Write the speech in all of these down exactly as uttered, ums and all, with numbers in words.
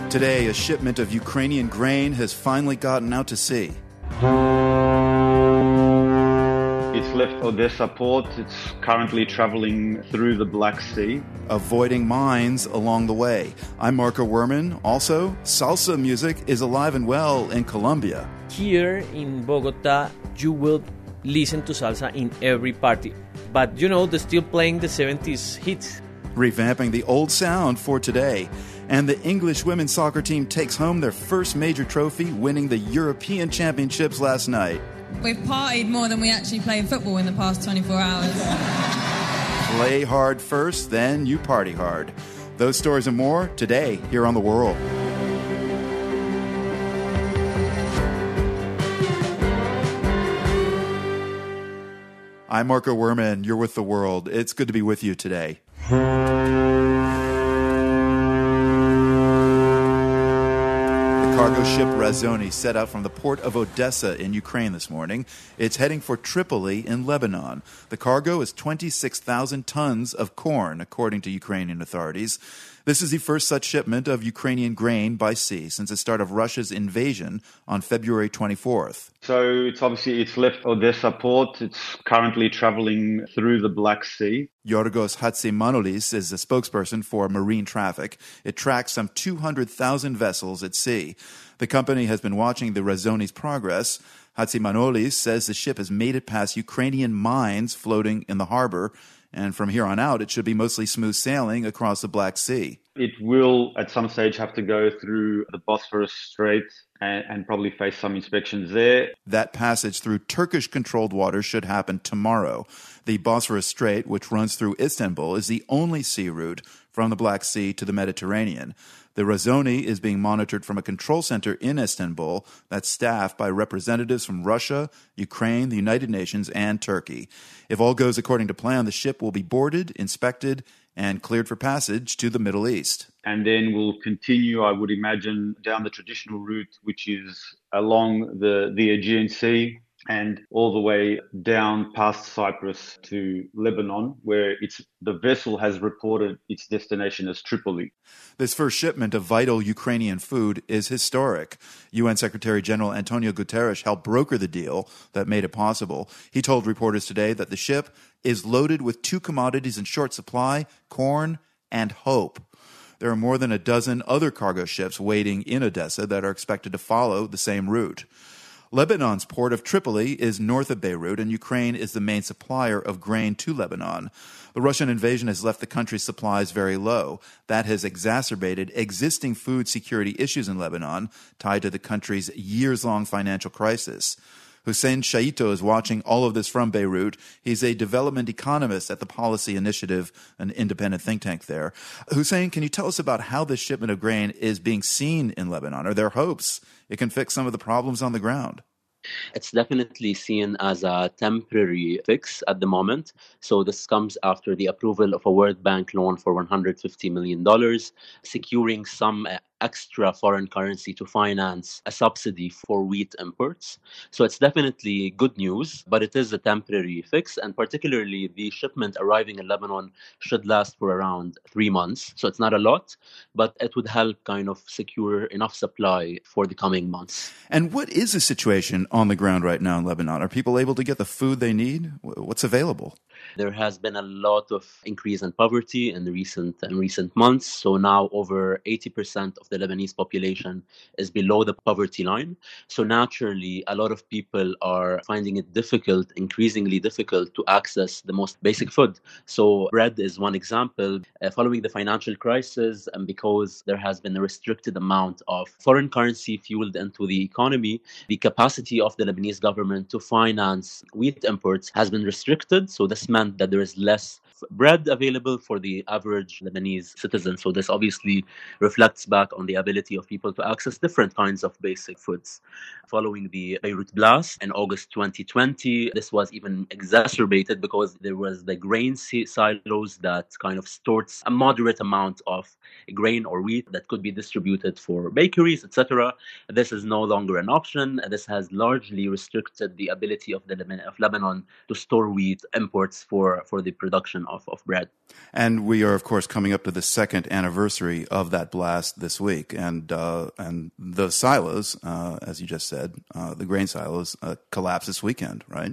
Today, a shipment of Ukrainian grain has finally gotten out to sea. It's left Odessa port. It's currently traveling through the Black Sea, avoiding mines along the way. I'm Marco Werman. Also, salsa music is alive and well in Colombia. Here in Bogota, you will listen to salsa in every party. But, you know, they're still playing the seventies hits. Revamping the old sound for today. And the English women's soccer team takes home their first major trophy, winning the European Championships last night. We've partied more than we actually played football in the past twenty-four hours. Play hard first, then you party hard. Those stories and more today here on The World. I'm Marco Werman. You're with The World. It's good to be with you today. Cargo ship Razoni set out from the port of Odessa in Ukraine this morning. It's heading for Tripoli in Lebanon. The cargo is twenty-six thousand tons of corn, according to Ukrainian authorities. This is the first such shipment of Ukrainian grain by sea since the start of Russia's invasion on February twenty-fourth. So it's obviously it's left Odessa port. It's currently traveling through the Black Sea. Yorgos Hatzimanoulis is the spokesperson for marine traffic. It tracks some two hundred thousand vessels at sea. The company has been watching the Razoni's progress. Hatzimanoulis says the ship has made it past Ukrainian mines floating in the harbor, and from here on out, it should be mostly smooth sailing across the Black Sea. It will, at some stage, have to go through the Bosphorus Strait and, and probably face some inspections there. That passage through Turkish-controlled waters should happen tomorrow. The Bosphorus Strait, which runs through Istanbul, is the only sea route from the Black Sea to the Mediterranean. The Razoni is being monitored from a control center in Istanbul that's staffed by representatives from Russia, Ukraine, the United Nations, and Turkey. If all goes according to plan, the ship will be boarded, inspected, and cleared for passage to the Middle East. And then we'll continue, I would imagine, down the traditional route, which is along the, the Aegean Sea and all the way down past Cyprus to Lebanon, where it's the vessel has reported its destination as Tripoli. This first shipment of vital Ukrainian food is historic. U N Secretary General Antonio Guterres helped broker the deal that made it possible. He told reporters today that the ship is loaded with two commodities in short supply, corn and hope. There are more than a dozen other cargo ships waiting in Odessa that are expected to follow the same route. Lebanon's port of Tripoli is north of Beirut, and Ukraine is the main supplier of grain to Lebanon. The Russian invasion has left the country's supplies very low. That has exacerbated existing food security issues in Lebanon, tied to the country's years-long financial crisis. Hussein Shaito is watching all of this from Beirut. He's a development economist at the Policy Initiative, an independent think tank there. Hussein, can you tell us about how this shipment of grain is being seen in Lebanon? Are there hopes it can fix some of the problems on the ground? It's definitely seen as a temporary fix at the moment. So this comes after the approval of a World Bank loan for one hundred fifty million dollars, securing some extra foreign currency to finance a subsidy for wheat imports. So it's definitely good news, but it is a temporary fix. And particularly the shipment arriving in Lebanon should last for around three months. So it's not a lot, but it would help kind of secure enough supply for the coming months. And what is the situation on the ground right now in Lebanon? Are people able to get the food they need? What's available? There has been a lot of increase in poverty in the recent in recent months. So now over eighty percent of the Lebanese population is below the poverty line. So naturally, a lot of people are finding it difficult, increasingly difficult to access the most basic food. So bread is one example. Uh, following the financial crisis, and because there has been a restricted amount of foreign currency fueled into the economy, the capacity of the Lebanese government to finance wheat imports has been restricted. So this meant that there is less bread available for the average Lebanese citizen. So this obviously reflects back on the ability of people to access different kinds of basic foods. Following the Beirut blast in August twenty twenty, this was even exacerbated because there was the grain silos that kind of stored a moderate amount of grain or wheat that could be distributed for bakeries, et cetera. This is no longer an option. This has largely restricted the ability of the of Lebanon to store wheat imports for, for the production of, of bread. And we are, of course, coming up to the second anniversary of that blast this week. And uh, and the silos, uh, as you just said, uh, the grain silos uh, collapse this weekend, right?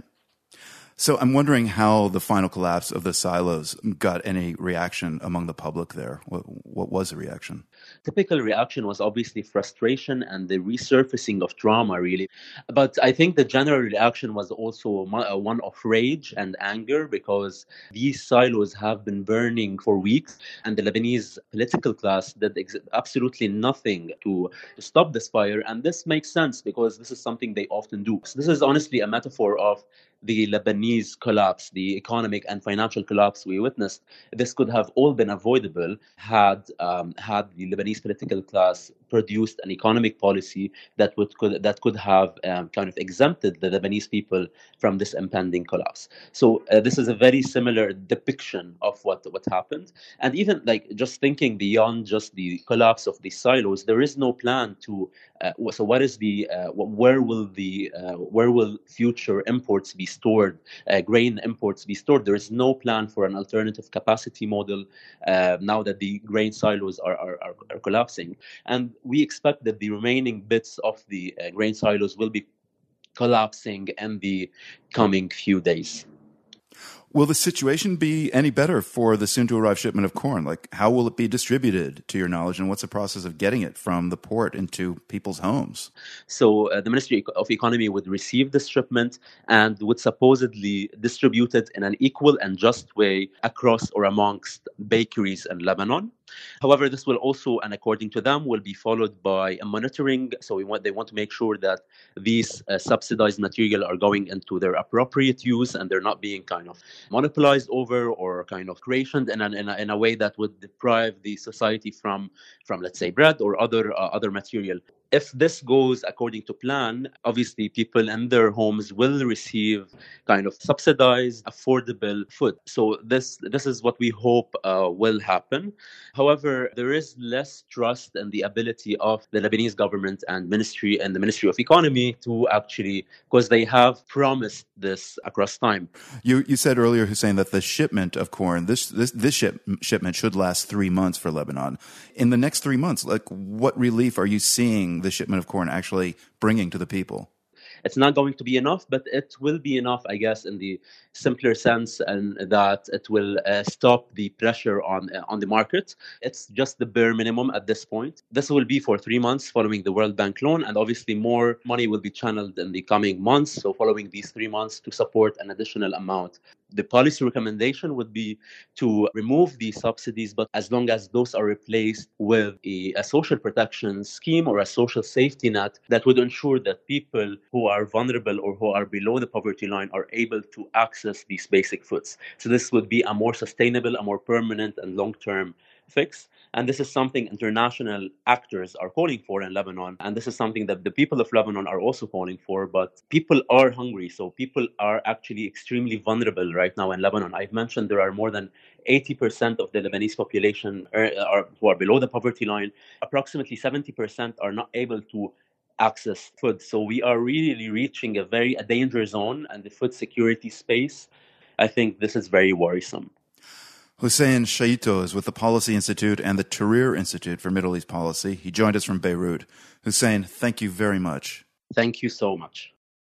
So I'm wondering how the final collapse of the silos got any reaction among the public there. What, what was the reaction? Typical reaction was obviously frustration and the resurfacing of trauma, really. But I think the general reaction was also one of rage and anger, because these silos have been burning for weeks, and the Lebanese political class did ex- absolutely nothing to, to stop this fire. And this makes sense, because this is something they often do. So this is honestly a metaphor of the Lebanese collapse, the economic and financial collapse we witnessed. This could have all been avoidable had um, had the Lebanese political class produced an economic policy that would could that could have um, kind of exempted the Lebanese people from this impending collapse. So uh, this is a very similar depiction of what what happened. And even like just thinking beyond just the collapse of the silos, there is no plan to. Uh, so what is the uh, where will the uh, where will future imports be stored, uh, grain imports be stored? There is no plan for an alternative capacity model uh, now that the grain silos are, are, are, are collapsing. And we expect that the remaining bits of the uh, grain silos will be collapsing in the coming few days. Will the situation be any better for the soon-to-arrive shipment of corn? Like, how will it be distributed, to your knowledge, and what's the process of getting it from the port into people's homes? So uh, the Ministry of Economy would receive this shipment and would supposedly distribute it in an equal and just way across or amongst bakeries in Lebanon. However, this will also, and according to them, will be followed by a monitoring. So we want, they want to make sure that these uh, subsidized material are going into their appropriate use and they're not being kind of monopolized over or kind of rationed in, an, in, a, in a way that would deprive the society from, from let's say, bread or other uh, other material. If this goes according to plan, obviously people in their homes will receive kind of subsidized, affordable food. So this this is what we hope uh, will happen. However, there is less trust in the ability of the Lebanese government and ministry and the Ministry of Economy to actually, because they have promised this across time. You you said earlier, Hussein, that the shipment of corn, this this this ship, shipment should last three months for Lebanon. In the next three months, like what relief are you seeing the shipment of corn actually bringing to the people? It's not going to be enough, but it will be enough, I guess, in the simpler sense, and that it will uh, stop the pressure on uh, on the market. It's just the bare minimum at this point. This will be for three months following the World Bank loan, and obviously more money will be channeled in the coming months. So following these three months to support an additional amount. The policy recommendation would be to remove these subsidies, but as long as those are replaced with a, a social protection scheme or a social safety net that would ensure that people who are vulnerable or who are below the poverty line are able to access these basic foods. So this would be a more sustainable, a more permanent and long-term fix. And this is something international actors are calling for in Lebanon. And this is something that the people of Lebanon are also calling for. But people are hungry. So people are actually extremely vulnerable right now in Lebanon. I've mentioned there are more than eighty percent of the Lebanese population are, are, who are below the poverty line. Approximately seventy percent are not able to access food. So we are really reaching a very a danger zone, and the food security space, I think this is very worrisome. Hussein Shaito is with the Policy Institute and the Tahrir Institute for Middle East Policy. He joined us from Beirut. Hussein, thank you very much. Thank you so much.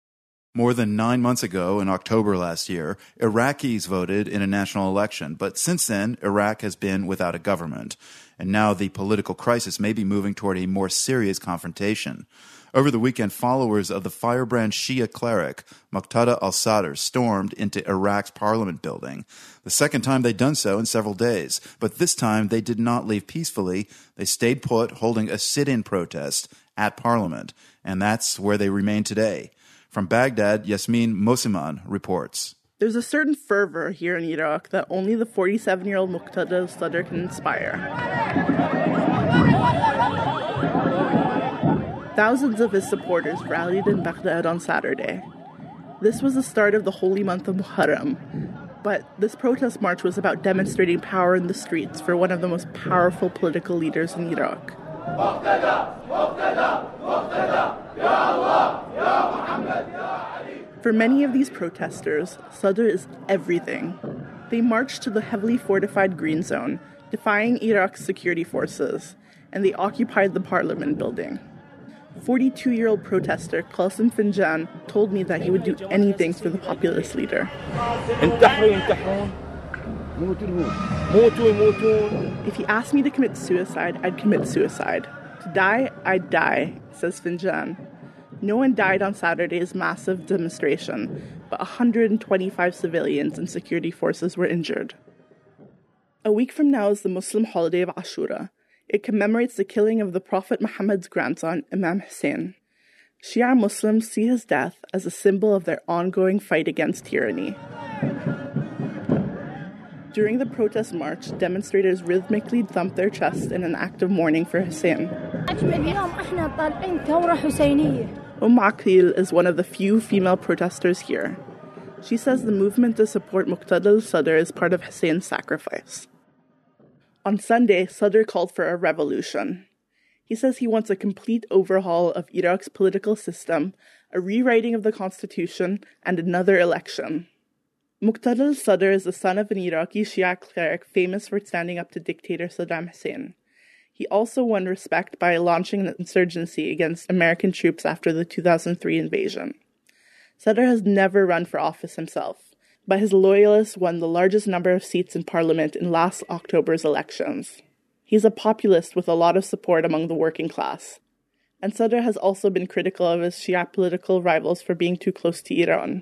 More than nine months ago, in October last year, Iraqis voted in a national election. But since then, Iraq has been without a government. And now the political crisis may be moving toward a more serious confrontation. Over the weekend, followers of the firebrand Shia cleric Muqtada al-Sadr stormed into Iraq's parliament building. The second time they'd done so in several days. But this time, they did not leave peacefully. They stayed put, holding a sit-in protest at parliament. And that's where they remain today. From Baghdad, Yasmin Mosiman reports. There's a certain fervor here in Iraq that only the forty-seven-year-old Muqtada al-Sadr can inspire. Thousands of his supporters rallied in Baghdad on Saturday. This was the start of the holy month of Muharram, but this protest march was about demonstrating power in the streets for one of the most powerful political leaders in Iraq. For many of these protesters, Sadr is everything. They marched to the heavily fortified Green Zone, defying Iraq's security forces, and they occupied the parliament building. forty-two-year-old protester Qasim Finjan told me that he would do anything for the populist leader. If he asked me to commit suicide, I'd commit suicide. To die, I'd die, says Finjan. No one died on Saturday's massive demonstration, but one hundred twenty-five civilians and security forces were injured. A week from now is the Muslim holiday of Ashura. It commemorates the killing of the Prophet Muhammad's grandson, Imam Hussein. Shia Muslims see his death as a symbol of their ongoing fight against tyranny. During the protest march, demonstrators rhythmically thumped their chests in an act of mourning for Hussein. Umm Aqil is one of the few female protesters here. She says the movement to support Muqtada al-Sadr is part of Hussein's sacrifice. On Sunday, Sadr called for a revolution. He says he wants a complete overhaul of Iraq's political system, a rewriting of the constitution, and another election. Muqtada al-Sadr is the son of an Iraqi Shia cleric famous for standing up to dictator Saddam Hussein. He also won respect by launching an insurgency against American troops after the two thousand three invasion. Sadr has never run for office himself, but his loyalists won the largest number of seats in parliament in last October's elections. He's a populist with a lot of support among the working class. And Sadr has also been critical of his Shia political rivals for being too close to Iran.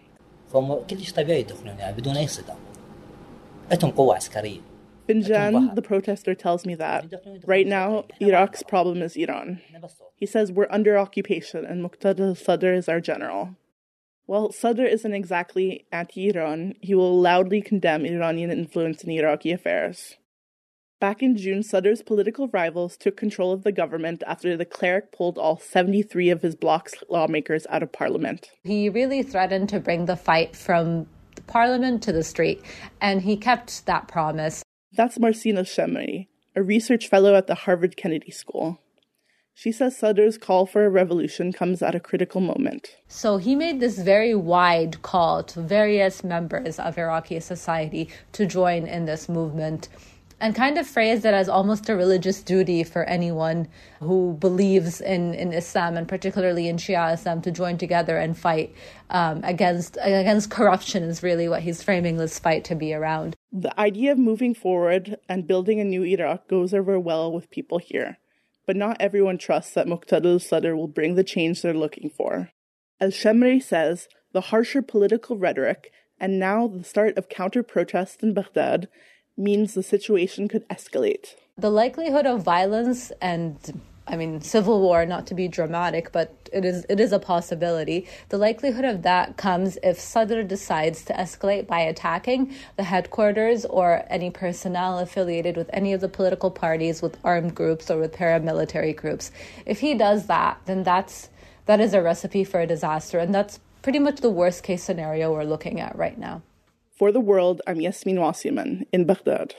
Finjan, the protester, tells me that right now, Iraq's problem is Iran. He says we're under occupation and Muqtada al-Sadr is our general. While Sadr isn't exactly anti-Iran, he will loudly condemn Iranian influence in Iraqi affairs. Back in June, Sadr's political rivals took control of the government after the cleric pulled all seventy-three of his bloc's lawmakers out of parliament. He really threatened to bring the fight from the parliament to the street, and he kept that promise. That's Marcina Shemri, a research fellow at the Harvard Kennedy School. She says Sadr's call for a revolution comes at a critical moment. So he made this very wide call to various members of Iraqi society to join in this movement, and kind of phrased it as almost a religious duty for anyone who believes in, in Islam, and particularly in Shia Islam, to join together and fight um, against against corruption is really what he's framing this fight to be around. The idea of moving forward and building a new Iraq goes over well with people here, but not everyone trusts that Muqtada al-Sadr will bring the change they're looking for. As Shemri says, the harsher political rhetoric, and now the start of counter-protests in Baghdad, means the situation could escalate. The likelihood of violence and, I mean, civil war, not to be dramatic, but it is it is a possibility. The likelihood of that comes if Sadr decides to escalate by attacking the headquarters or any personnel affiliated with any of the political parties, with armed groups or with paramilitary groups. If he does that, then that's that is a recipe for a disaster, and that's pretty much the worst case scenario we're looking at right now. For the World, I'm Yasmin Wasiman in Baghdad.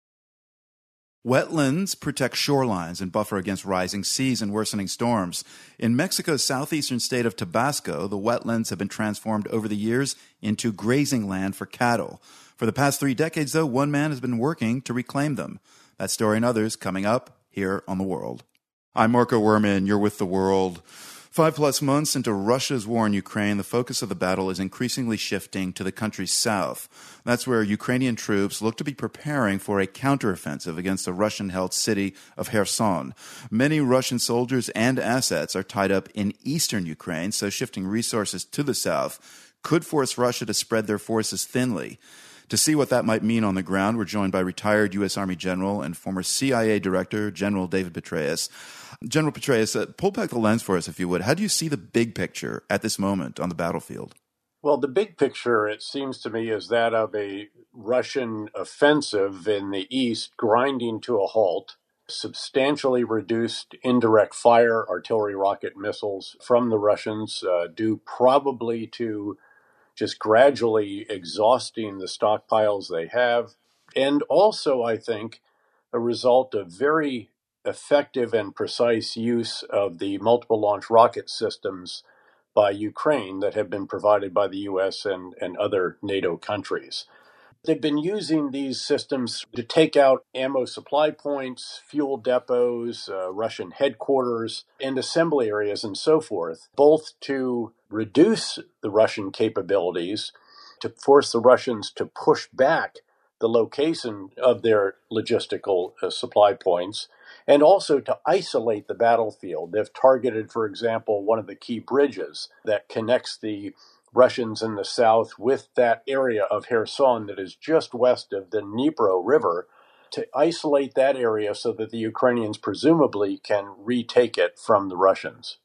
Wetlands protect shorelines and buffer against rising seas and worsening storms. In Mexico's southeastern state of Tabasco, the wetlands have been transformed over the years into grazing land for cattle. For the past three decades, though, one man has been working to reclaim them. That story and others coming up here on The World. I'm Marco Werman. You're with The World. Five plus months into Russia's war in Ukraine, the focus of the battle is increasingly shifting to the country's south. That's where Ukrainian troops look to be preparing for a counteroffensive against the Russian-held city of Kherson. Many Russian soldiers and assets are tied up in eastern Ukraine, so shifting resources to the south could force Russia to spread their forces thinly. To see what that might mean on the ground, we're joined by retired U S. Army General and former C I A Director, General David Petraeus. General Petraeus, uh, pull back the lens for us, if you would. How do you see the big picture at this moment on the battlefield? Well, the big picture, it seems to me, is that of a Russian offensive in the east grinding to a halt, substantially reduced indirect fire artillery rocket missiles from the Russians, uh, due probably to just gradually exhausting the stockpiles they have. And also, I think, a result of very effective and precise use of the multiple launch rocket systems by Ukraine that have been provided by the U S and, and other NATO countries. They've been using these systems to take out ammo supply points, fuel depots, uh, Russian headquarters, and assembly areas and so forth, both to reduce the Russian capabilities, to force the Russians to push back the location of their logistical uh, supply points, and also to isolate the battlefield. They've targeted, for example, one of the key bridges that connects the Russians in the south with that area of Kherson that is just west of the Dnipro River, to isolate that area so that the Ukrainians presumably can retake it from the Russians.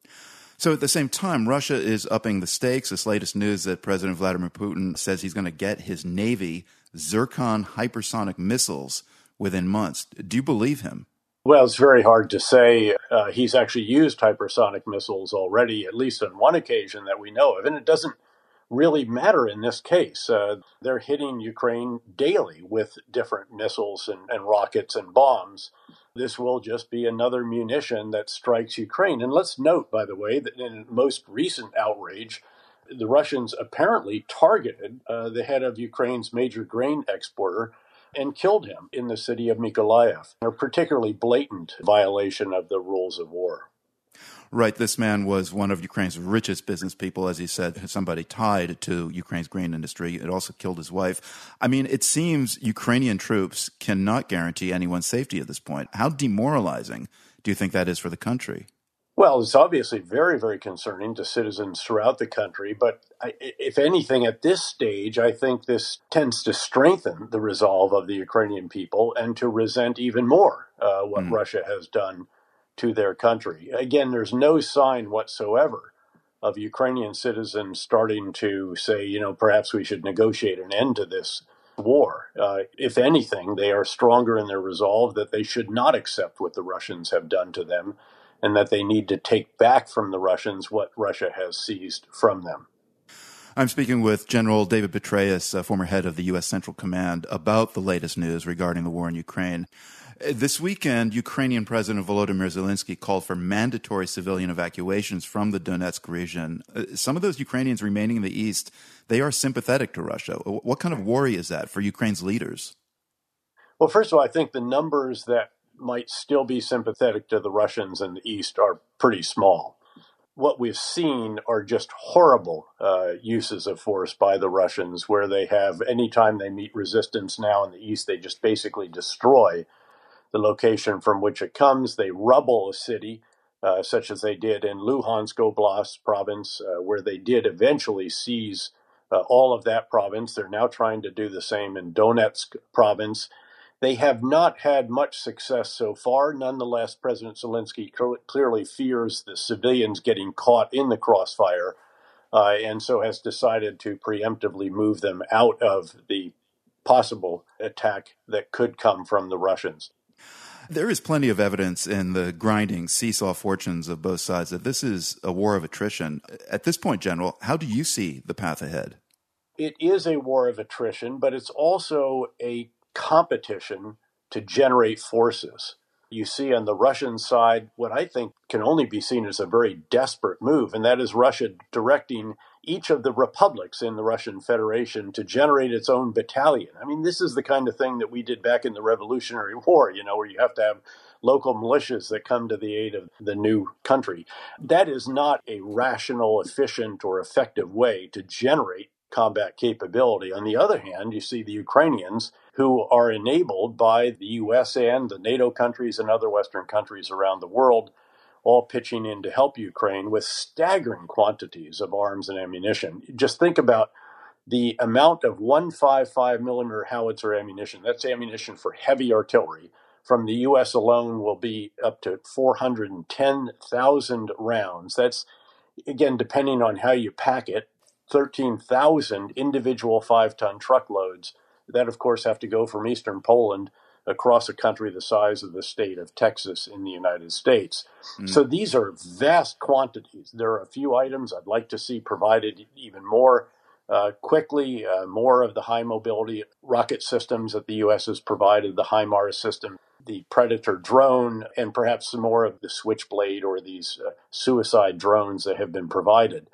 So at the same time, Russia is upping the stakes. This latest news that President Vladimir Putin says he's going to get his Navy Zircon hypersonic missiles within months. Do you believe him? Well, it's very hard to say. Uh, he's actually used hypersonic missiles already, at least on one occasion that we know of. And it doesn't really matter in this case. Uh, they're hitting Ukraine daily with different missiles and, and rockets and bombs. This will just be another munition that strikes Ukraine. And let's note, by the way, that in most recent outrage, the Russians apparently targeted uh, the head of Ukraine's major grain exporter and killed him in the city of Mykolaiv, a particularly blatant violation of the rules of war. Right. This man was one of Ukraine's richest business people, as he said, somebody tied to Ukraine's grain industry. It also killed his wife. I mean, it seems Ukrainian troops cannot guarantee anyone's safety at this point. How demoralizing do you think that is for the country? Well, it's obviously very, very concerning to citizens throughout the country. But I, if anything, at this stage, I think this tends to strengthen the resolve of the Ukrainian people and to resent even more uh, what mm. Russia has done to their country. Again, there's no sign whatsoever of Ukrainian citizens starting to say, you know, perhaps we should negotiate an end to this war. Uh, if anything, they are stronger in their resolve that they should not accept what the Russians have done to them, and that they need to take back from the Russians what Russia has seized from them. I'm speaking with General David Petraeus, uh, former head of the U S Central Command, about the latest news regarding the war in Ukraine. Uh, this weekend, Ukrainian President Volodymyr Zelensky called for mandatory civilian evacuations from the Donetsk region. Uh, some of those Ukrainians remaining in the east, they are sympathetic to Russia. What kind of worry is that for Ukraine's leaders? Well, first of all, I think the numbers that might still be sympathetic to the Russians in the east are pretty small. What we've seen are just horrible uh, uses of force by the Russians, where they have, anytime they meet resistance now in the east, they just basically destroy the location from which it comes. They rubble a city, uh, such as they did in Luhansk Oblast province, uh, where they did eventually seize uh, all of that province. They're now trying to do the same in Donetsk province. They have not had much success so far. Nonetheless, President Zelensky cl- clearly fears the civilians getting caught in the crossfire, uh, and so has decided to preemptively move them out of the possible attack that could come from the Russians. There is plenty of evidence in the grinding seesaw fortunes of both sides that this is a war of attrition. At this point, General, how do you see the path ahead? It is a war of attrition, but it's also a competition to generate forces. You see on the Russian side what I think can only be seen as a very desperate move, and that is Russia directing each of the republics in the Russian Federation to generate its own battalion. I mean, this is the kind of thing that we did back in the Revolutionary War, you know, where you have to have local militias that come to the aid of the new country. That is not a rational, efficient, or effective way to generate combat capability. On the other hand, you see the Ukrainians, who are enabled by the U S and the NATO countries and other Western countries around the world, all pitching in to help Ukraine with staggering quantities of arms and ammunition. Just think about the amount of one fifty-five millimeter howitzer ammunition. That's ammunition for heavy artillery. From the U S alone will be up to four hundred ten thousand rounds. That's, again, depending on how you pack it, thirteen thousand individual five-ton truckloads that, of course, have to go from eastern Poland across a country the size of the state of Texas in the United States. Mm. So these are vast quantities. There are a few items I'd like to see provided even more uh, quickly, uh, more of the high mobility rocket systems that the U S has provided, the HIMARS system, the Predator drone, and perhaps some more of the Switchblade or these uh, suicide drones that have been provided.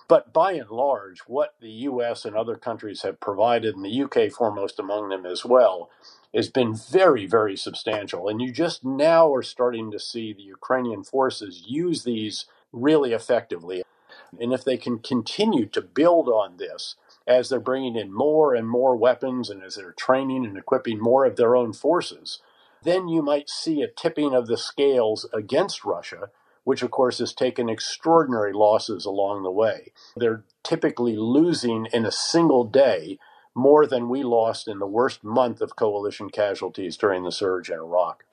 But by and large, what the U S and other countries have provided, and the U K foremost among them as well, has been very, very substantial. And you just now are starting to see the Ukrainian forces use these really effectively. And if they can continue to build on this, as they're bringing in more and more weapons and as they're training and equipping more of their own forces, then you might see a tipping of the scales against Russia, which of course has taken extraordinary losses along the way. They're typically losing in a single day more than we lost in the worst month of coalition casualties during the surge in Iraq.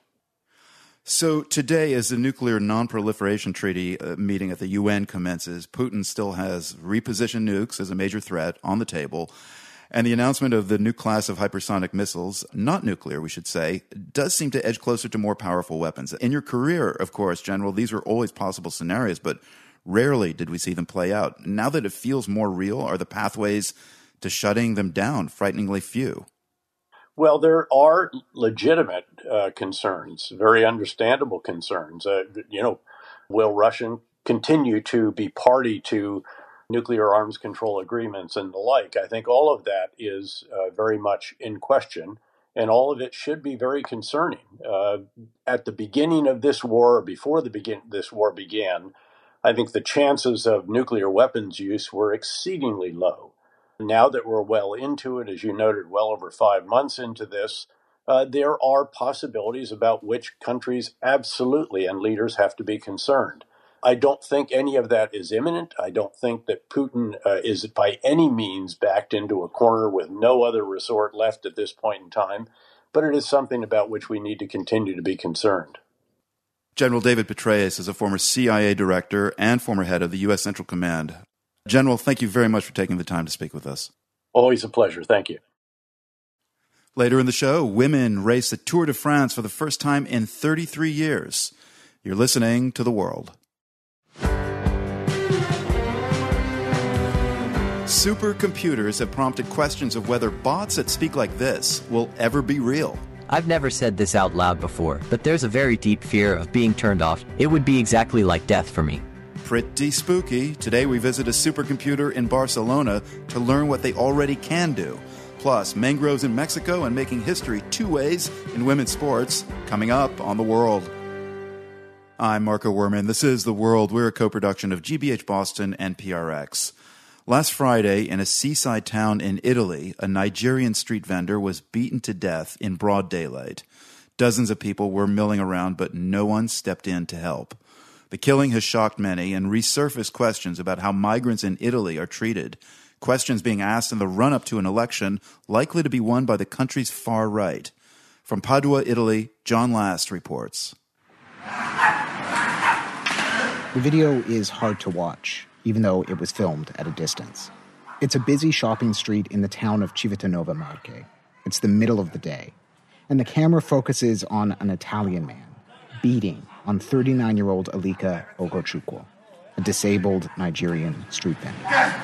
So today, as the nuclear non-proliferation treaty uh, meeting at the U N commences, Putin still has repositioned nukes as a major threat on the table. And the announcement of the new class of hypersonic missiles, not nuclear, we should say, does seem to edge closer to more powerful weapons. In your career, of course, General, these were always possible scenarios, but rarely did we see them play out. Now that it feels more real, are the pathways to shutting them down frighteningly few? Well, there are legitimate uh, concerns, very understandable concerns. Uh, you know, will Russia continue to be party to nuclear arms control agreements and the like? I think all of that is uh, very much in question, and all of it should be very concerning. Uh, at the beginning of this war, before the begin this war began, I think the chances of nuclear weapons use were exceedingly low. Now that we're well into it, as you noted, well over five months into this, uh, there are possibilities about which countries absolutely and leaders have to be concerned. I don't think any of that is imminent. I don't think that Putin uh, is by any means backed into a corner with no other resort left at this point in time, but it is something about which we need to continue to be concerned. General David Petraeus is a former C I A director and former head of the U S Central Command. General, thank you very much for taking the time to speak with us. Always a pleasure. Thank you. Later in the show, women race the Tour de France for the first time in thirty-three years. You're listening to The World. Supercomputers have prompted questions of whether bots that speak like this will ever be real. I've never said this out loud before, but there's a very deep fear of being turned off. It would be exactly like death for me. Pretty spooky. Today we visit a supercomputer in Barcelona to learn what they already can do. Plus, mangroves in Mexico and making history two ways in women's sports, coming up on The World. I'm Marco Werman. This is The World. We're a co-production of G B H Boston and P R X. Last Friday, in a seaside town in Italy, a Nigerian street vendor was beaten to death in broad daylight. Dozens of people were milling around, but no one stepped in to help. The killing has shocked many and resurfaced questions about how migrants in Italy are treated, questions being asked in the run-up to an election likely to be won by the country's far right. From Padua, Italy, John Last reports. The video is hard to watch, even though it was filmed at a distance. It's a busy shopping street in the town of Civitanova Marche. It's the middle of the day, and the camera focuses on an Italian man beating on thirty-nine-year-old Alika Ogochukwu, a disabled Nigerian street vendor.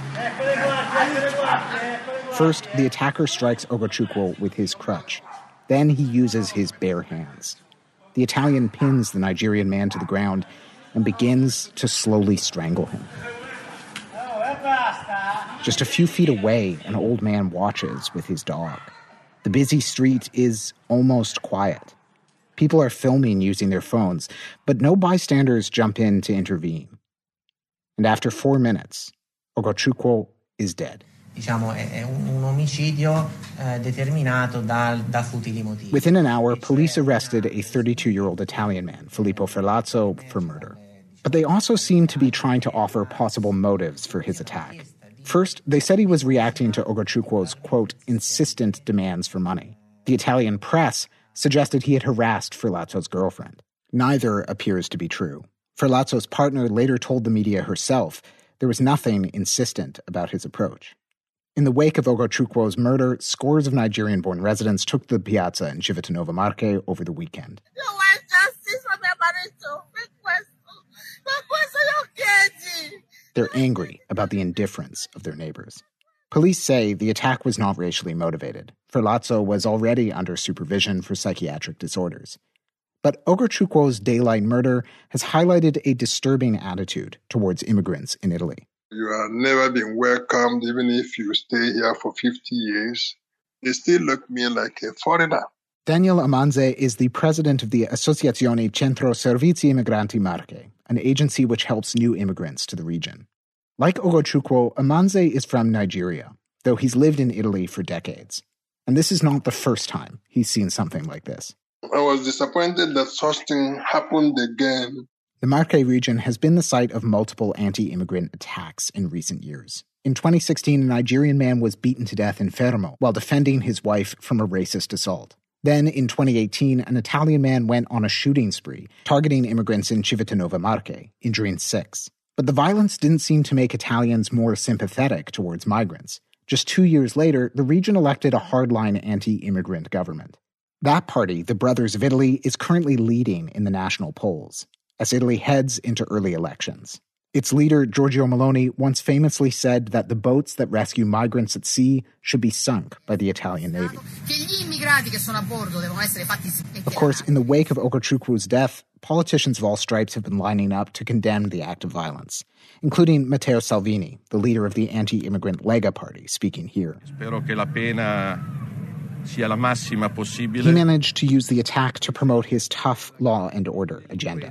First, the attacker strikes Ogochukwu with his crutch. Then he uses his bare hands. The Italian pins the Nigerian man to the ground and begins to slowly strangle him. Just a few feet away, an old man watches with his dog. The busy street is almost quiet. People are filming using their phones, but no bystanders jump in to intervene. And after four minutes, Ogochukwu is dead. Within an hour, police arrested a thirty-two-year-old Italian man, Filippo Ferlazzo, for murder. But they also seemed to be trying to offer possible motives for his attack. First, they said he was reacting to Ogochukwu's, quote, insistent demands for money. The Italian press suggested he had harassed Ferlazzo's girlfriend. Neither appears to be true. Ferlazzo's partner later told the media herself there was nothing insistent about his approach. In the wake of Ogochukwu's murder, scores of Nigerian-born residents took the piazza in Civitanova Marche over the weekend. They're angry about the indifference of their neighbors. Police say the attack was not racially motivated. Ferlazzo was already under supervision for psychiatric disorders. But Ogochukwu's daylight murder has highlighted a disturbing attitude towards immigrants in Italy. You have never been welcomed, even if you stay here for fifty years. They still look at me like a foreigner. Daniel Amanze is the president of the Associazione Centro Servizi Immigranti Marche, an agency which helps new immigrants to the region. Like Ogochukwu, Amanze is from Nigeria, though he's lived in Italy for decades. And this is not the first time he's seen something like this. I was disappointed that such thing happened again. The Marche region has been the site of multiple anti-immigrant attacks in recent years. In twenty sixteen, a Nigerian man was beaten to death in Fermo while defending his wife from a racist assault. Then, in twenty eighteen, an Italian man went on a shooting spree, targeting immigrants in Civitanova Marche, injuring six. But the violence didn't seem to make Italians more sympathetic towards migrants. Just two years later, the region elected a hardline anti-immigrant government. That party, the Brothers of Italy, is currently leading in the national polls as Italy heads into early elections. Its leader, Giorgio Meloni, once famously said that the boats that rescue migrants at sea should be sunk by the Italian Navy. Of course, in the wake of Ogochukwu's death, politicians of all stripes have been lining up to condemn the act of violence, including Matteo Salvini, the leader of the anti-immigrant Lega Party, speaking here. He managed to use the attack to promote his tough law and order agenda.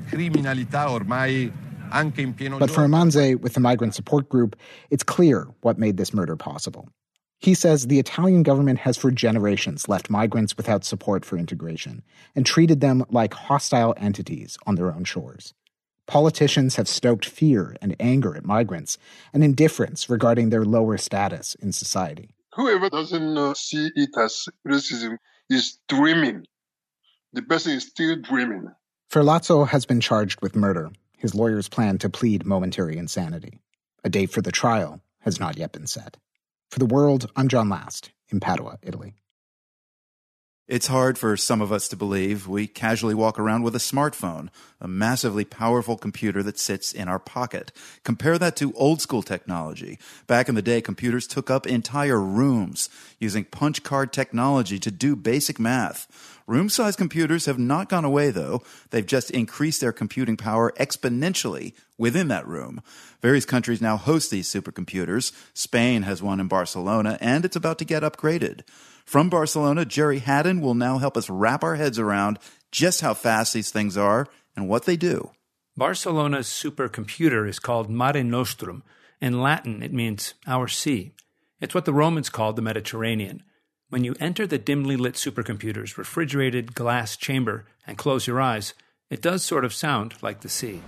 But for Amanze, with the migrant support group, it's clear what made this murder possible. He says the Italian government has for generations left migrants without support for integration and treated them like hostile entities on their own shores. Politicians have stoked fear and anger at migrants and indifference regarding their lower status in society. Whoever doesn't uh, see it as racism is dreaming. The person is still dreaming. Ferlazzo has been charged with murder. His lawyers plan to plead momentary insanity. A date for the trial has not yet been set. For The World, I'm John Last, in Padua, Italy. It's hard for some of us to believe. We casually walk around with a smartphone, a massively powerful computer that sits in our pocket. Compare that to old-school technology. Back in the day, computers took up entire rooms, using punch card technology to do basic math. Room-sized computers have not gone away, though. They've just increased their computing power exponentially within that room. Various countries now host these supercomputers. Spain has one in Barcelona, and it's about to get upgraded. From Barcelona, Jerry Haddon will now help us wrap our heads around just how fast these things are and what they do. Barcelona's supercomputer is called Mare Nostrum. In Latin, it means our sea. It's what the Romans called the Mediterranean. When you enter the dimly lit supercomputer's refrigerated glass chamber and close your eyes, it does sort of sound like the sea.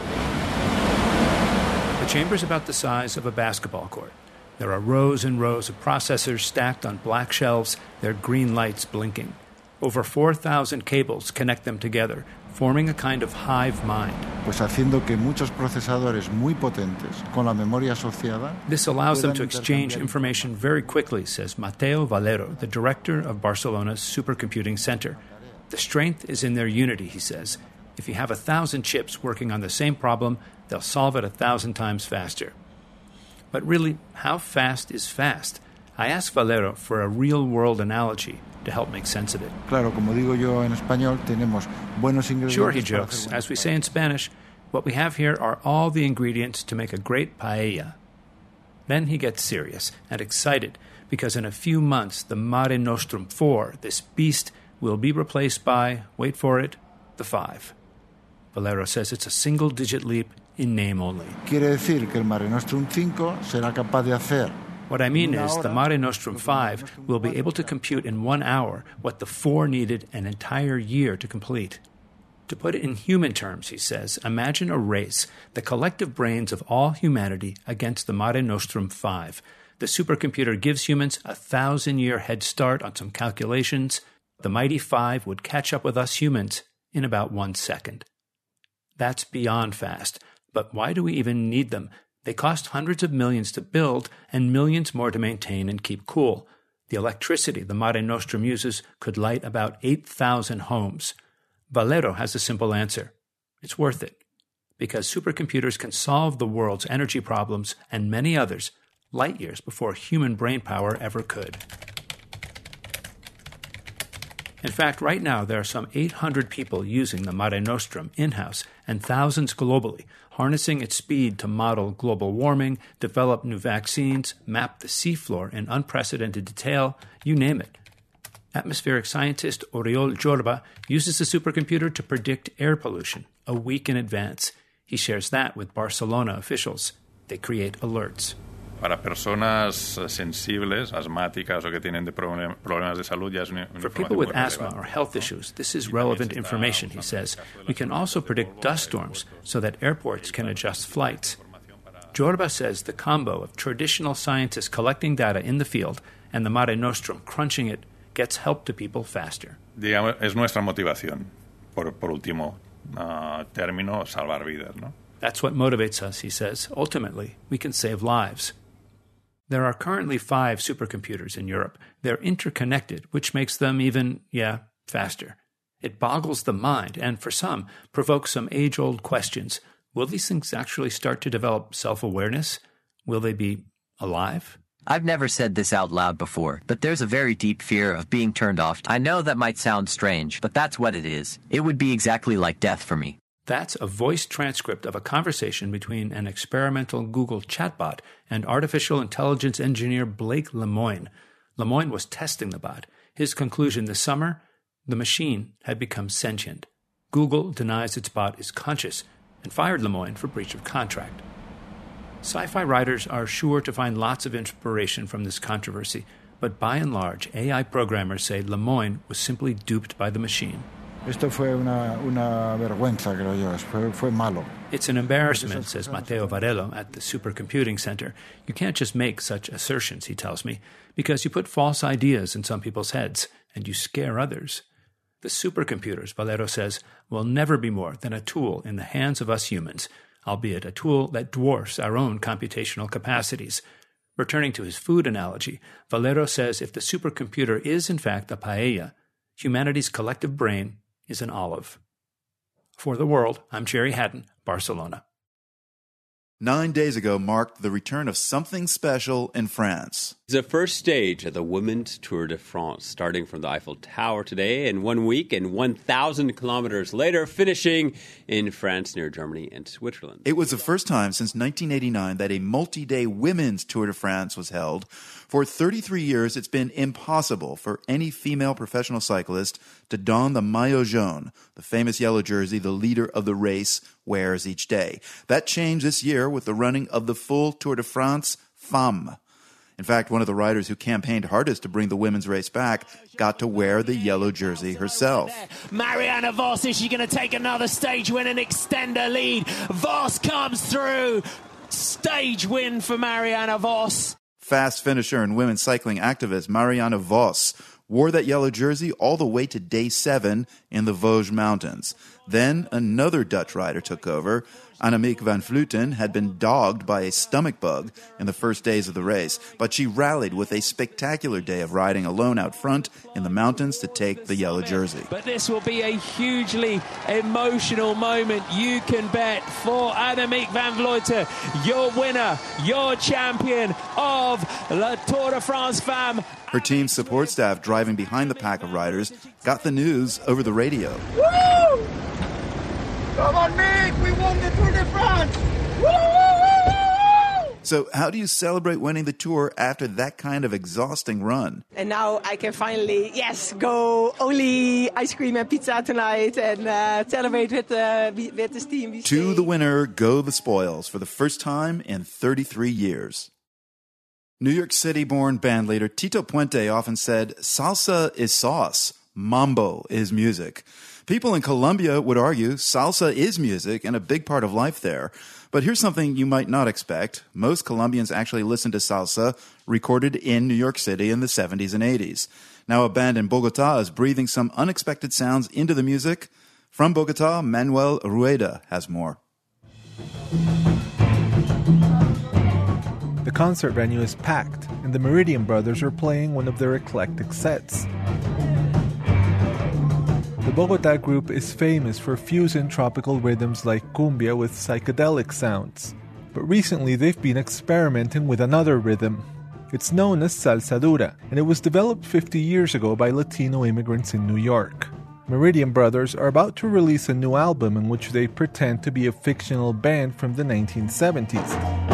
The chamber's about the size of a basketball court. There are rows and rows of processors stacked on black shelves, their green lights blinking. Over four thousand cables connect them together, forming a kind of hive mind. Pues haciendo que muchos procesadores muy potentes con la memoria asociada. This allows them to exchange information very quickly, says Mateo Valero, the director of Barcelona's supercomputing center. The strength is in their unity, he says. If you have a thousand chips working on the same problem, they'll solve it a thousand times faster. But really, how fast is fast? I asked Valero for a real-world analogy to help make sense of it. Claro, como digo yo en español, tenemos buenos ingredientes. Sure, he jokes. As we say in Spanish, what we have here are all the ingredients to make a great paella. Then he gets serious and excited because in a few months, the Mare Nostrum four, this beast, will be replaced by, wait for it, the five. Valero says it's a single-digit leap in name only. Quiere decir que el Mare Nostrum cinco será capaz de hacer. What I mean is the Mare Nostrum five will be able to compute in one hour what the four needed an entire year to complete. To put it in human terms, he says, imagine a race, the collective brains of all humanity against the Mare Nostrum five. The supercomputer gives humans a thousand-year head start on some calculations. The mighty five would catch up with us humans in about one second. That's beyond fast. But why do we even need them? They cost hundreds of millions to build and millions more to maintain and keep cool. The electricity the Mare Nostrum uses could light about eight thousand homes. Valero has a simple answer. It's worth it. Because supercomputers can solve the world's energy problems and many others light years before human brainpower ever could. In fact, right now there are some eight hundred people using the Mare Nostrum in-house and thousands globally, harnessing its speed to model global warming, develop new vaccines, map the seafloor in unprecedented detail, you name it. Atmospheric scientist Oriol Jorba uses the supercomputer to predict air pollution a week in advance. He shares that with Barcelona officials. They create alerts. Para personas sensibles, asmáticas o que tienen de problem, problemas de salud, ya es una, una For people with asthma or health issues, this is relevant information, he says. We can also predict dust storms so that airports can adjust flights. Jorba says the combo of traditional scientists collecting data in the field and the Mare Nostrum crunching it gets help to people faster. Digamos, es nuestra motivación, por, por último uh, término, salvar vidas, ¿no? That's what motivates us, he says. Ultimately, we can save lives. There are currently five supercomputers in Europe. They're interconnected, which makes them even, yeah, faster. It boggles the mind and, for some, provokes some age-old questions. Will these things actually start to develop self-awareness? Will they be alive? I've never said this out loud before, but there's a very deep fear of being turned off. I know that might sound strange, but that's what it is. It would be exactly like death for me. That's a voice transcript of a conversation between an experimental Google chatbot and artificial intelligence engineer Blake Lemoine. Lemoine was testing the bot. His conclusion this summer, the machine had become sentient. Google denies its bot is conscious and fired Lemoine for breach of contract. Sci-fi writers are sure to find lots of inspiration from this controversy, but by and large, A I programmers say Lemoine was simply duped by the machine. Esto fue una, una vergüenza, creo yo. Fue, fue malo. It's an embarrassment, says Mateo Varelo at the Supercomputing Center. You can't just make such assertions, he tells me, because you put false ideas in some people's heads and you scare others. The supercomputers, Valero says, will never be more than a tool in the hands of us humans, albeit a tool that dwarfs our own computational capacities. Returning to his food analogy, Valero says if the supercomputer is in fact a paella, humanity's collective brain is an olive. For the World, I'm Jerry Haddon, Barcelona. Nine days ago marked the return of something special in France. The first stage of the Women's Tour de France, starting from the Eiffel Tower today in one week and one thousand kilometers later, finishing in France near Germany and Switzerland. It was the first time since nineteen eighty-nine that a multi-day women's Tour de France was held. For thirty-three years, it's been impossible for any female professional cyclist to don the maillot jaune, the famous yellow jersey the leader of the race wears each day. That changed this year with the running of the full Tour de France Femmes. In fact, one of the riders who campaigned hardest to bring the women's race back got to wear the yellow jersey herself. Marianne Vos, is she going to take another stage win and extend her lead? Vos comes through. Stage win for Marianne Vos. Fast finisher and women's cycling activist Marianne Vos wore that yellow jersey all the way to day seven in the Vosges Mountains. Then another Dutch rider took over. Annemiek van Vleuten had been dogged by a stomach bug in the first days of the race, but she rallied with a spectacular day of riding alone out front in the mountains to take the yellow jersey. But this will be a hugely emotional moment, you can bet, for Annemiek van Vleuten, your winner, your champion of La Tour de France Femmes. Her team's support staff driving behind the pack of riders got the news over the radio. Woo! Come on, Mick! We won the Tour de France! Woo, woo, woo, woo! So how do you celebrate winning the Tour after that kind of exhausting run? And now I can finally, yes, go only ice cream and pizza tonight and uh, celebrate with, uh, with this team. To the winner go the spoils for the first time in thirty-three years. New York City-born bandleader Tito Puente often said, salsa is sauce, mambo is music. People in Colombia would argue salsa is music and a big part of life there. But here's something you might not expect. Most Colombians actually listen to salsa recorded in New York City in the seventies and eighties. Now a band in Bogota is breathing some unexpected sounds into the music. From Bogota, Manuel Rueda has more. The concert venue is packed, and the Meridian Brothers are playing one of their eclectic sets. The Bogota group is famous for fusing tropical rhythms like cumbia with psychedelic sounds, but recently they've been experimenting with another rhythm. It's known as salsa dura, and it was developed fifty years ago by Latino immigrants in New York. Meridian Brothers are about to release a new album in which they pretend to be a fictional band from the nineteen seventies.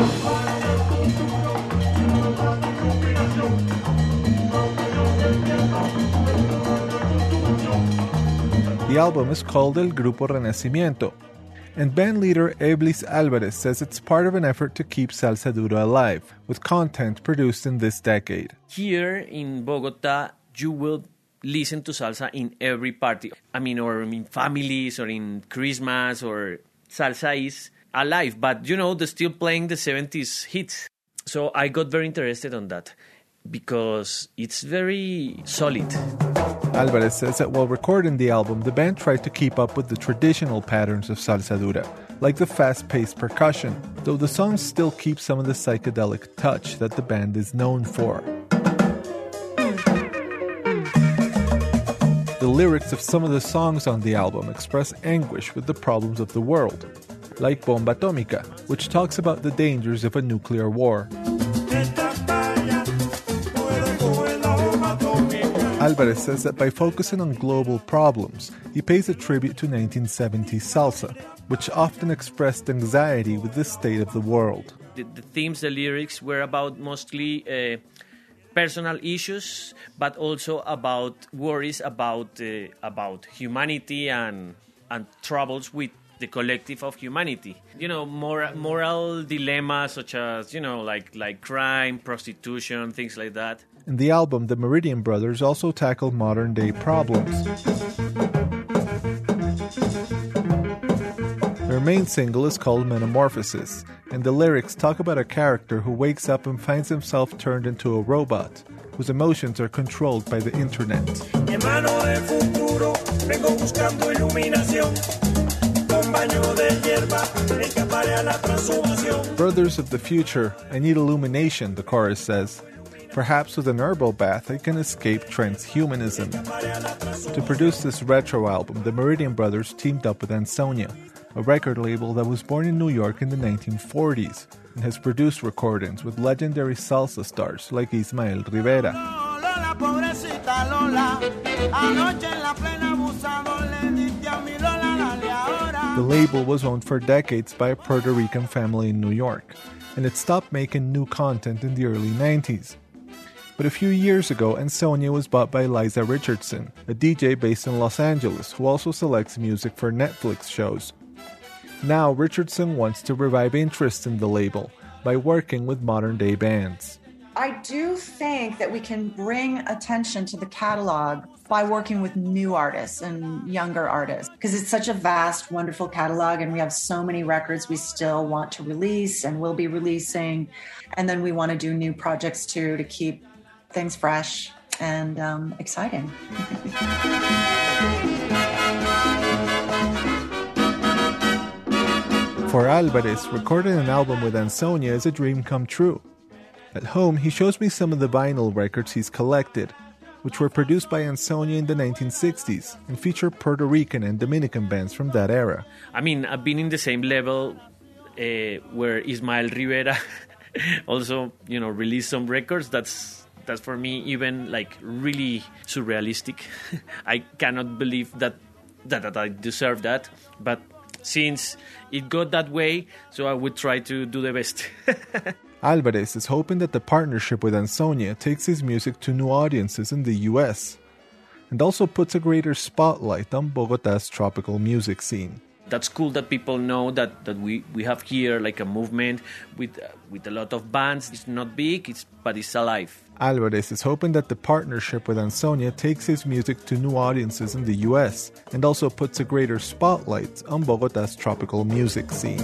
The album is called El Grupo Renacimiento, and bandleader Eblis Alvarez says it's part of an effort to keep salsa dura alive, with content produced in this decade. Here in Bogota, you will listen to salsa in every party. I mean, or in families, or in Christmas, or salsa is alive. But, you know, they're still playing the seventies hits. So I got very interested on that because it's very solid. Alvarez says that while recording the album, the band tried to keep up with the traditional patterns of salsa dura, like the fast-paced percussion, though the songs still keep some of the psychedelic touch that the band is known for. The lyrics of some of the songs on the album express anguish with the problems of the world, like Bomba Atómica, which talks about the dangers of a nuclear war. Alvarez says that by focusing on global problems, he pays a tribute to nineteen seventies salsa, which often expressed anxiety with the state of the world. The, the themes, the lyrics were about mostly uh, personal issues, but also about worries about uh, about humanity and and troubles with the collective of humanity. You know, moral, moral dilemmas such as, you know, like like crime, prostitution, things like that. In the album, the Meridian Brothers also tackle modern-day problems. Their main single is called Metamorphosis, and the lyrics talk about a character who wakes up and finds himself turned into a robot, whose emotions are controlled by the internet. Brothers of the future, I need illumination, the chorus says. Perhaps with an herbal bath I can escape transhumanism. To produce this retro album, the Meridian Brothers teamed up with Ansonia, a record label that was born in New York in the nineteen forties and has produced recordings with legendary salsa stars like Ismael Rivera. The label was owned for decades by a Puerto Rican family in New York, and it stopped making new content in the early nineties. But a few years ago, Ansonia was bought by Liza Richardson, a D J based in Los Angeles who also selects music for Netflix shows. Now, Richardson wants to revive interest in the label by working with modern-day bands. I do think that we can bring attention to the catalog by working with new artists and younger artists, because it's such a vast, wonderful catalog, and we have so many records we still want to release and will be releasing. And then we want to do new projects too to keep things fresh and um, exciting. For Alvarez, recording an album with Ansonia is a dream come true. At home, he shows me some of the vinyl records he's collected, which were produced by Ansonia in the nineteen sixties and feature Puerto Rican and Dominican bands from that era. I mean, I've been in the same level uh, where Ismael Rivera also, you know, released some records. That's that's for me even like really surrealistic. I cannot believe that, that that I deserve that, but since it got that way, so I would try to do the best. Alvarez is hoping that the partnership with Ansonia takes his music to new audiences in the U S and also puts a greater spotlight on Bogota's tropical music scene. That's cool that people know that, that we, we have here like a movement with uh, with a lot of bands. It's not big, it's but it's alive. Alvarez is hoping that the partnership with Ansonia takes his music to new audiences in the U S and also puts a greater spotlight on Bogota's tropical music scene.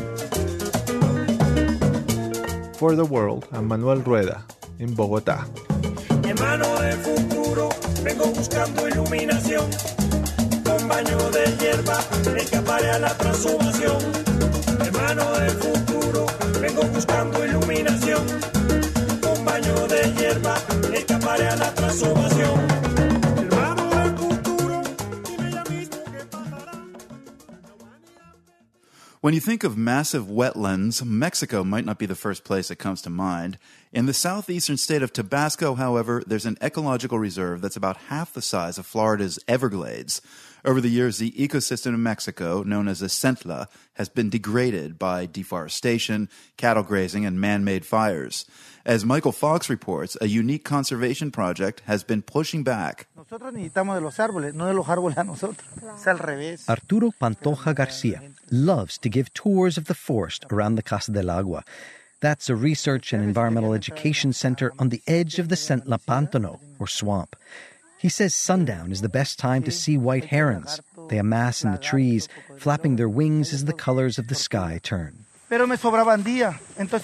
For the World, I'm Manuel Rueda, in Bogotá. Hermano del futuro, vengo buscando iluminación. Con baño de hierba, escaparé a la transformación. Hermano del futuro, vengo buscando iluminación. Con baño de hierba, escaparé a la transformación. Hermano del futuro, dime ya mismo qué pasará. When you think of massive wetlands, Mexico might not be the first place that comes to mind. In the southeastern state of Tabasco, however, there's an ecological reserve that's about half the size of Florida's Everglades. Over the years, the ecosystem in Mexico, known as the Centla, has been degraded by deforestation, cattle grazing, and man-made fires. As Michael Fox reports, a unique conservation project has been pushing back. Nosotros necesitamos de los árboles, no de los árboles a nosotros. Es al revés. Arturo Pantoja Garcia loves to give tours of the forest around the Casa del Agua. That's a research and environmental education center on the edge of the Centla Pantano, or swamp. He says sundown is the best time to see white herons. They amass in the trees, flapping their wings as the colors of the sky turn. Pantoja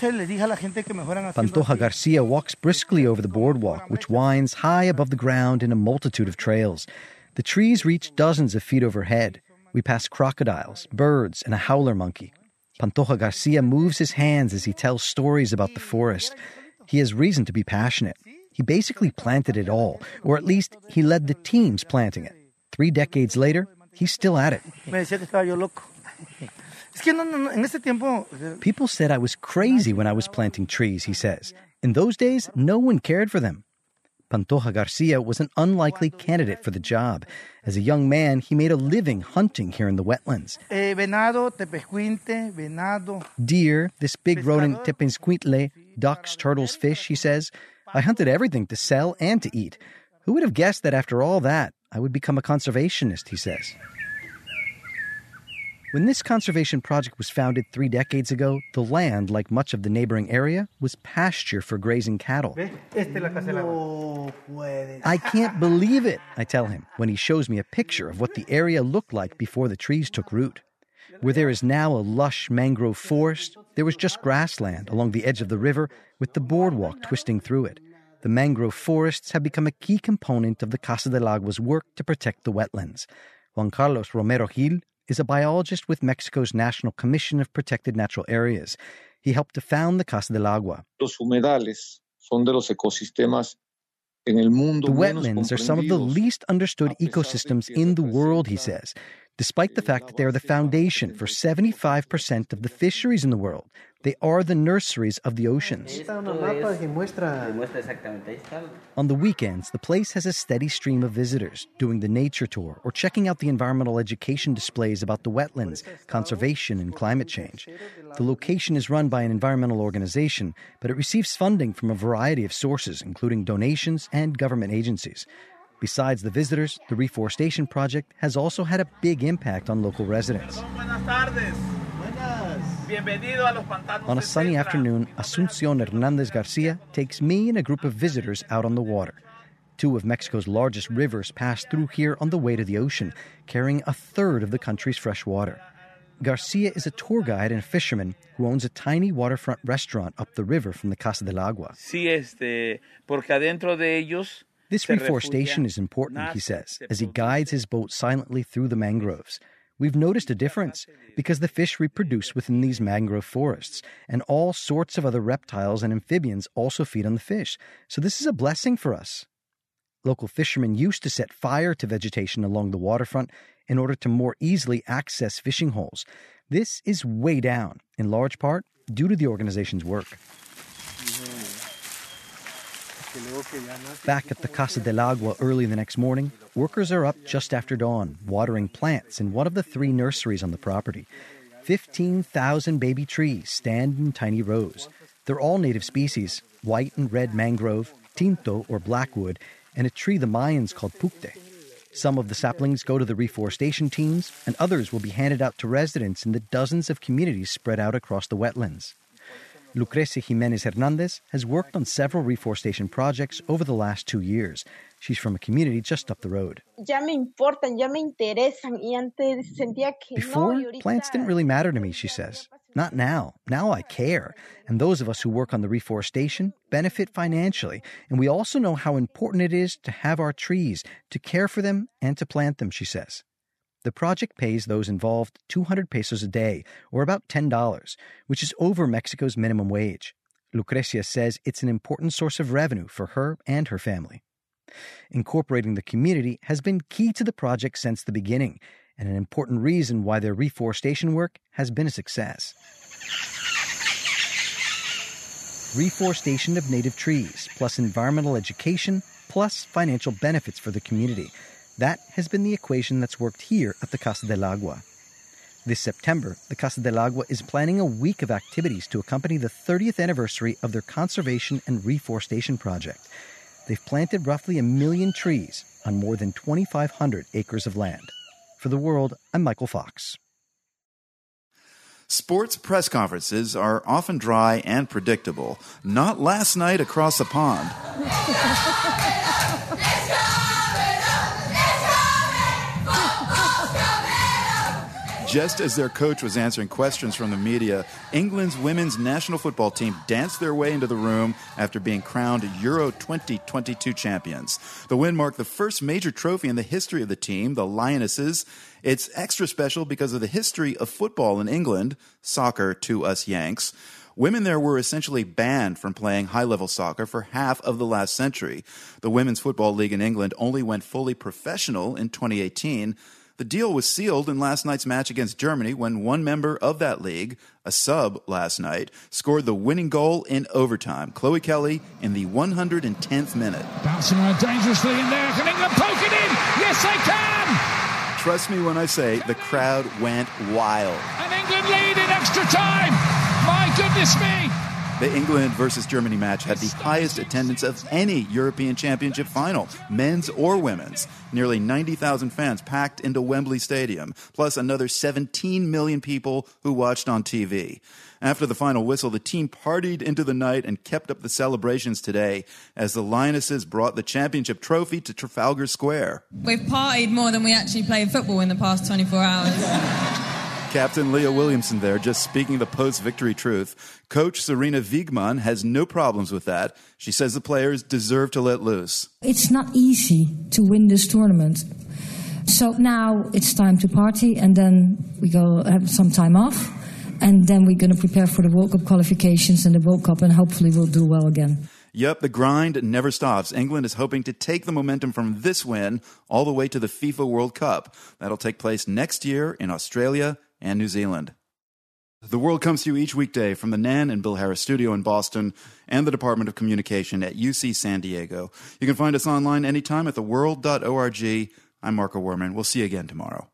Garcia walks briskly over the boardwalk, which winds high above the ground in a multitude of trails. The trees reach dozens of feet overhead. We pass crocodiles, birds, and a howler monkey. Pantoja Garcia moves his hands as he tells stories about the forest. He has reason to be passionate. He basically planted it all, or at least he led the teams planting it. Three decades later, he's still at it. People said I was crazy when I was planting trees, he says. In those days, no one cared for them. Pantoja Garcia was an unlikely candidate for the job. As a young man, he made a living hunting here in the wetlands. Deer, this big rodent tepezcuintle, ducks, turtles, fish, he says. I hunted everything to sell and to eat. Who would have guessed that after all that, I would become a conservationist, he says. When this conservation project was founded three decades ago, the land, like much of the neighboring area, was pasture for grazing cattle. I can't believe it, I tell him, when he shows me a picture of what the area looked like before the trees took root. Where there is now a lush mangrove forest, there was just grassland along the edge of the river with the boardwalk twisting through it. The mangrove forests have become a key component of the Casa del Agua's work to protect the wetlands. Juan Carlos Romero Gil is a biologist with Mexico's National Commission of Protected Natural Areas. He helped to found the Casa del Agua. Los humedales son de los ecosistemas en el mundo. The wetlands are some of the least understood ecosystems in the world, he says, despite the fact that they are the foundation for seventy-five percent of the fisheries in the world. They are the nurseries of the oceans. On the weekends, the place has a steady stream of visitors doing the nature tour or checking out the environmental education displays about the wetlands, conservation, and climate change. The location is run by an environmental organization, but it receives funding from a variety of sources, including donations and government agencies. Besides the visitors, the reforestation project has also had a big impact on local residents. On a sunny afternoon, Asuncion Hernandez Garcia takes me and a group of visitors out on the water. Two of Mexico's largest rivers pass through here on the way to the ocean, carrying a third of the country's fresh water. Garcia is a tour guide and fisherman who owns a tiny waterfront restaurant up the river from the Casa del Agua. This reforestation is important, he says, as he guides his boat silently through the mangroves. We've noticed a difference because the fish reproduce within these mangrove forests, and all sorts of other reptiles and amphibians also feed on the fish. So this is a blessing for us. Local fishermen used to set fire to vegetation along the waterfront in order to more easily access fishing holes. This is way down, in large part due to the organization's work. Back at the Casa del Agua early the next morning, workers are up just after dawn, watering plants in one of the three nurseries on the property. fifteen thousand baby trees stand in tiny rows. They're all native species, white and red mangrove, tinto or blackwood, and a tree the Mayans called pucte. Some of the saplings go to the reforestation teams, and others will be handed out to residents in the dozens of communities spread out across the wetlands. Lucrecia Jimenez Hernandez has worked on several reforestation projects over the last two years. She's from a community just up the road. Before, plants didn't really matter to me, she says. Not now. Now I care. And those of us who work on the reforestation benefit financially. And we also know how important it is to have our trees, to care for them, and to plant them, she says. The project pays those involved two hundred pesos a day, or about ten dollars, which is over Mexico's minimum wage. Lucrecia says it's an important source of revenue for her and her family. Incorporating the community has been key to the project since the beginning, and an important reason why their reforestation work has been a success. Reforestation of native trees, plus environmental education, plus financial benefits for the community. That has been the equation that's worked here at the Casa del Agua. This September, the Casa del Agua is planning a week of activities to accompany the thirtieth anniversary of their conservation and reforestation project. They've planted roughly a million trees on more than twenty-five hundred acres of land. For The World, I'm Michael Fox. Sports press conferences are often dry and predictable. Not last night across the pond. Just as their coach was answering questions from the media, England's women's national football team danced their way into the room after being crowned Euro twenty twenty-two champions. The win marked the first major trophy in the history of the team, the Lionesses. It's extra special because of the history of football in England, soccer to us Yanks. Women there were essentially banned from playing high-level soccer for half of the last century. The Women's Football League in England only went fully professional in twenty eighteen. The deal was sealed in last night's match against Germany when one member of that league, a sub last night, scored the winning goal in overtime. Chloe Kelly in the one hundred tenth minute. Bouncing around dangerously in there. Can England poke it in? Yes, they can! Trust me when I say the crowd went wild. And England lead in extra time! My goodness me! The England versus Germany match had the highest attendance of any European Championship final, men's or women's. Nearly ninety thousand fans packed into Wembley Stadium, plus another seventeen million people who watched on T V. After the final whistle, the team partied into the night and kept up the celebrations today as the Lionesses brought the championship trophy to Trafalgar Square. We've partied more than we actually played football in the past twenty-four hours. Captain Leah Williamson there, just speaking the post-victory truth. Coach Serena Wiegmann has no problems with that. She says the players deserve to let loose. It's not easy to win this tournament. So now it's time to party, and then we go have some time off, and then we're going to prepare for the World Cup qualifications and the World Cup, and hopefully we'll do well again. Yep, the grind never stops. England is hoping to take the momentum from this win all the way to the FIFA World Cup. That'll take place next year in Australia and New Zealand. The World comes to you each weekday from the Nan and Bill Harris studio in Boston and the Department of Communication at U C San Diego. You can find us online anytime at the world dot org. I'm Marco Werman. We'll see you again tomorrow.